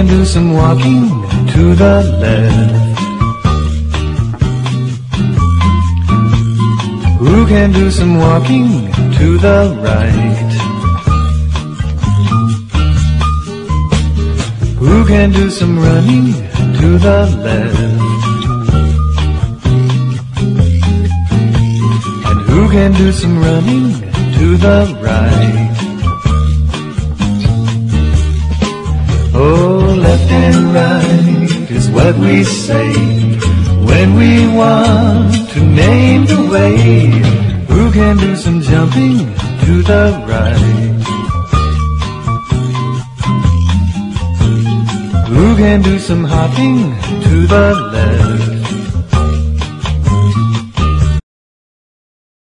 can do some walking to the left? Who can do some walking to the right? Who can do some running to the left? And who can do some running to the right? Oh, left and right is what we say when we want to name the way. Who can do some jumping to the right? Who can do some hopping to the left?